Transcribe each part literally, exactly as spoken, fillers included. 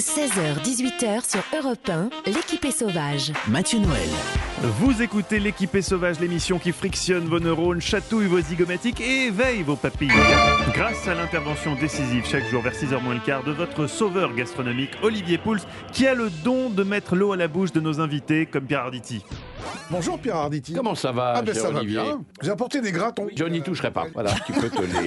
seize heures dix-huit heures sur Europe un, l'équipée sauvage. Mathieu Noël. Vous écoutez l'équipée sauvage, l'émission qui frictionne vos neurones, chatouille vos zygomatiques et éveille vos papilles. Grâce à l'intervention décisive chaque jour vers six heures moins le quart de votre sauveur gastronomique Olivier Pouls, qui a le don de mettre l'eau à la bouche de nos invités comme Pierre Arditi. Bonjour Pierre Arditi. Comment ça va, Ah ben cher ça va Olivier? bien. J'ai apporté des gratons. Je n'y toucherai pas. Voilà, tu peux te les...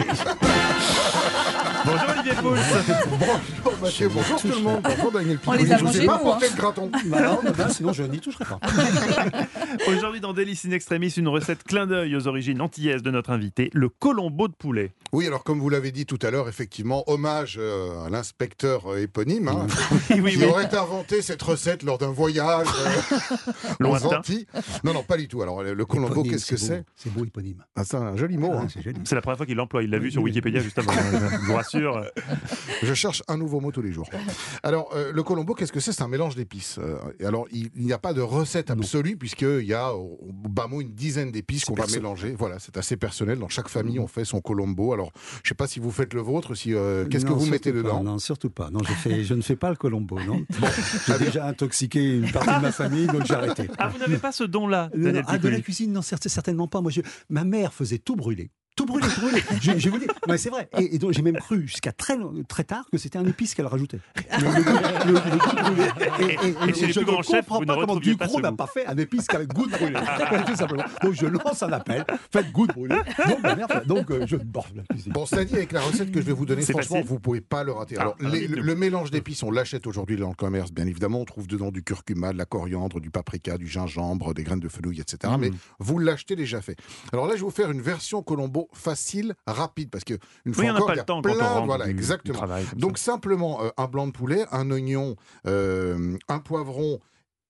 Bonjour Olivier Pouls. Bonjour Mathieu, bonjour tout le monde. Bonjour Daniel On Picot. les a Je vous ai mangés, pas nous, apporté de gratons. Bah non, bah non, sinon je n'y toucherai pas. Aujourd'hui dans Délices in Extremis, une recette clin d'œil aux origines antillaises de notre invité, le colombo de poulet. Oui, alors comme vous l'avez dit tout à l'heure, effectivement, hommage euh, à l'inspecteur euh, éponyme, hein, Oui, oui, qui oui. aurait inventé cette recette lors d'un voyage euh, aux Lointain. Antilles. Non, non, pas du tout. Alors le colombo, Éponyme, qu'est-ce que c'est? beau. C'est beau, éponyme. Ah, c'est un joli mot. Ah, hein. c'est joli. C'est la première fois qu'il l'emploie, il l'a vu sur Oui, oui. Wikipédia juste avant, je vous rassure. Je cherche un nouveau mot tous les jours. Alors, euh, le colombo, qu'est-ce que c'est? C'est un mélange d'épices. Euh, et alors, il il n'y a pas de recette absolue, puisqu'il y a au au bas mot une dizaine d'épices qu'on va perso. mélanger. Voilà, c'est assez personnel. Dans chaque famille, on fait son colombo. Alors, je ne sais pas si vous faites le vôtre, si, euh, qu'est-ce que Non, vous surtout mettez pas, dedans? Non, surtout pas. Non, je, fais, je ne fais pas le colombo, non. J'ai très bien. déjà intoxiqué une partie de ma famille, donc j'ai arrêté. Ah, vous n'avez pas ce don-là, Non, Daniel non, ah, de la Piccoli. cuisine, non, cer- certainement pas. Moi, je- ma mère faisait tout brûler. Tout brûler, tout brûler. Je, je vous dis, mais c'est vrai. Et, et donc, j'ai même cru jusqu'à très, très tard que c'était un épice qu'elle rajoutait. Le, le- le- le- le goût de brûler. Et, Et chez les je plus ne grands chefs, comprends vous pas ne comment retrouviez pas Ducrot ce n'a goût. pas fait un épice qu'avec goût de brûler. Tout simplement. Donc, je lance un appel. Faites goût de brûler. Donc, ma mère fait- donc euh, je bon, la cuisine. Bon, cela dit, avec la recette que je vais vous donner, C'est franchement, facile. vous ne pouvez pas le rater. Ah, Alors, alors, les- dites-nous. le mélange d'épices, on l'achète aujourd'hui dans le commerce, bien évidemment. On trouve dedans du curcuma, de la coriandre, du paprika, du gingembre, des graines de fenouil, et cetera. Mmh. Mais vous l'achetez déjà fait. Alors là, je vais vous faire une version colombo facile, rapide, parce que une fois Oui, on n'a encore, pas il y le a temps quand plein- on rentre voilà, du, du exactement. travail. comme Donc ça. simplement euh, un blanc de poulet, un oignon, euh, un poivron,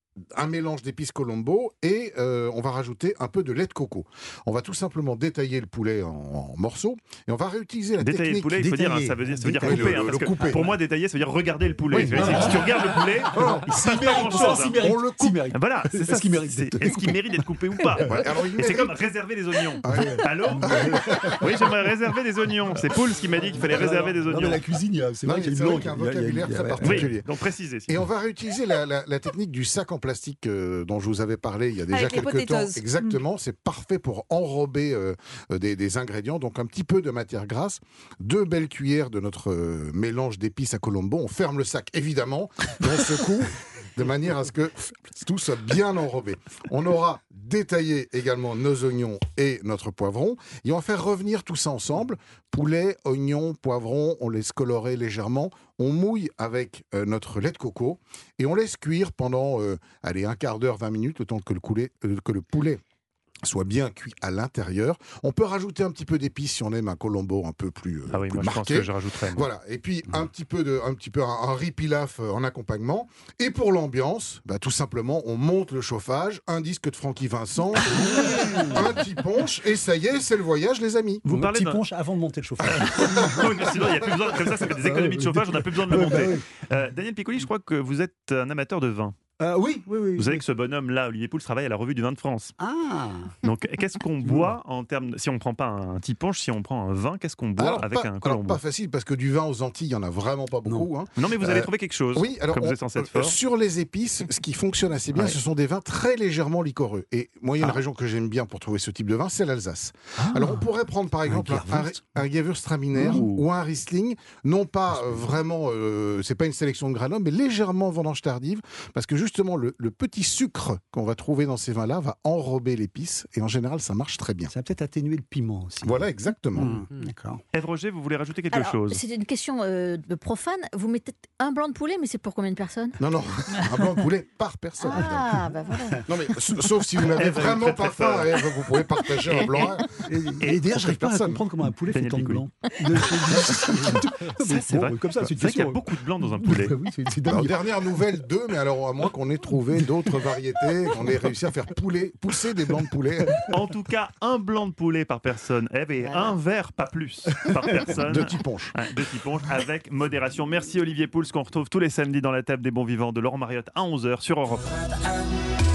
un mélange d'épices colombo et euh, on va rajouter un peu de lait de coco. On va tout simplement détailler le poulet en, en morceaux et on va réutiliser la Détailler le technique. poulet, il faut dire, hein, détailler. ça veut dire, ça veut dire Détailler. couper. Le- hein, le parce que couper. pour moi, détailler, ça veut dire regarder le poulet. Oui, Tu non, vois, non. si tu regardes le poulet, non. il se passe pas grand-chose. hein. On le coupe. Voilà, c'est ça. Est-ce qu'il mérite c'est- d'être- Est-ce qu'il mérite d'être coupé ou pas Ouais, alors, il Et c'est mérite- comme réserver les oignons. Ah ouais. Allô Oui, j'aimerais réserver des oignons. C'est Pouls qui m'a dit qu'il fallait réserver des Non, mais oignons. la cuisine, il y a- c'est Non, vrai qu'il y a c'est une vrai langue. qu'il y a un il y a- il y a- vocabulaire il y a- très ouais. particulier. Oui, donc précisez. s'il Et vous on va réutiliser la, la- la technique du sac en plastique euh, dont je vous avais parlé il y a déjà Avec les quelques temps. potatoes. Exactement, c'est parfait pour enrober euh, euh, des, des ingrédients. Donc un petit peu de matière grasse, deux belles cuillères de notre euh, mélange d'épices à colombo. On ferme le sac évidemment, et on secoue de manière à ce que tout soit bien enrobé. On aura détaillé également nos oignons et notre poivron et on va faire revenir tout ça ensemble. Poulet, oignons, poivrons, on laisse colorer légèrement. On mouille avec euh, notre lait de coco et on laisse cuire pendant euh, allez, un quart d'heure, vingt minutes, le temps que le, coulet- euh, que le poulet soit bien cuit à l'intérieur. On peut rajouter un petit peu d'épices si on aime un colombo un peu plus, euh, Ah oui, plus moi je pense marqué. que je rajouterais. moi. Voilà, et puis un petit peu de, un petit peu un, un riz pilaf euh, en accompagnement. Et pour l'ambiance, bah, tout simplement, on monte le chauffage, un disque de Francky Vincent, un petit punch, et ça y est, c'est le voyage, les amis. Vous Un parlez petit d'un- punch avant de monter le chauffage. Oui, mais sinon, il y a plus besoin. Comme ça, ça fait des économies de chauffage, on n'a plus besoin de le Ouais, bah monter. oui. Euh, Daniel Piccoli, je crois que vous êtes un amateur de vin. Euh, oui, oui, oui. Vous savez que ce bonhomme-là, Olivier Pouls, travaille à la revue du vin de France. Ah, Donc, qu'est-ce qu'on boit en termes de- si on ne prend pas un petit punch, si on prend un vin, qu'est-ce qu'on boit Alors, avec pas, un alors, colombo? pas facile, parce que du vin aux Antilles, il n'y en a vraiment pas beaucoup. hein. Non, mais vous avez Euh, trouvé quelque chose. Oui, alors comme vous on- êtes censé être euh, fort. sur les épices, ce qui fonctionne assez bien, Ouais. ce sont des vins très légèrement liquoreux. Et moi, il y a une Ah. région que j'aime bien pour trouver ce type de vin, c'est l'Alsace. Alors, on pourrait prendre par exemple un, Gewürz. un, un Gewürztraminer Ouh. ou un Riesling, non pas euh, vraiment, euh, c'est pas une sélection de Granola, mais légèrement vendange tardive, parce que justement, le, le petit sucre qu'on va trouver dans ces vins-là va enrober l'épice, et en général, ça marche très bien. ça va peut-être atténuer le piment aussi. Voilà, exactement. Mmh, D'accord. Ève Roger, vous voulez rajouter quelque Alors, chose? c'est une question euh, de profane. Vous mettez un blanc de poulet, mais c'est pour combien de personnes? Non, non, un blanc de poulet par personne. évidemment. Ah, bah voilà. Non, mais s- sauf si vous n'avez Ève, elle est vraiment très, pas très faim, forte. Ève, vous pouvez partager un blanc. Et, Et et d'ailleurs, pour j'arrive pas à personne. comprendre comment un poulet fait Daniel tant de Piccoli. blanc. Ça, c'est vrai. Comme ça, c'est une C'est vrai qu'il y a question. beaucoup de blanc dans un poulet. Oui, c'est c'est Alors, dingue. dernière nouvelle, deux, mais alors à moins qu'on ait trouvé d'autres variétés, qu'on ait réussi à faire poulet, pousser des blancs de poulet. En tout cas, un blanc de poulet par personne, Ève, et Voilà. un verre, pas plus, par personne. De petits ponches. Ouais, de petits ponches avec modération. Merci Olivier Pouls, qu'on retrouve tous les samedis dans la table des bons vivants de Laurent Mariotte à onze heures sur Europe un.